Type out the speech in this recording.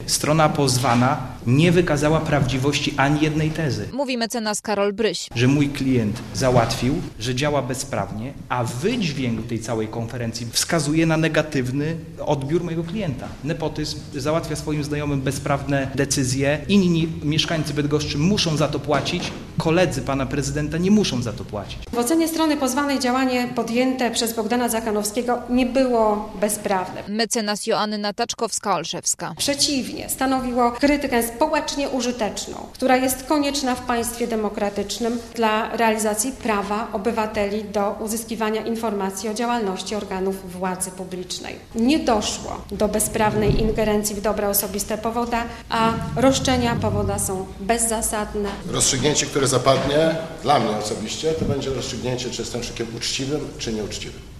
strona pozwana nie wykazała prawdziwości ani jednej tezy. Mówi mecenas Karol Bryś. Że mój klient załatwił, że działa bezprawnie, a wydźwięk tej całej konferencji wskazuje na negatywny odbiór mojego klienta. Nepotyzm, załatwia swoim znajomym bezprawne decyzje, inni mieszkańcy Bydgoszczy muszą za to płacić, koledzy pana prezydenta nie muszą za to płacić. W ocenie strony pozwanej działanie podjęte przez Bogdana Zakanowskiego nie było bezprawne. Mecenas Joanna Taczkowska-Olszewska. Przeciwnie, stanowiło krytykę społecznie użyteczną, która jest konieczna w państwie demokratycznym dla realizacji prawa obywateli do uzyskiwania informacji o działalności organów władzy publicznej. Nie doszło do bezprawnej ingerencji w dobra osobiste powoda, a roszczenia powoda są bezzasadne. Rozstrzygnięcie, które zapadnie dla mnie osobiście, to będzie rozstrzygnięcie, czy jestem człowiekiem uczciwym, czy nieuczciwym.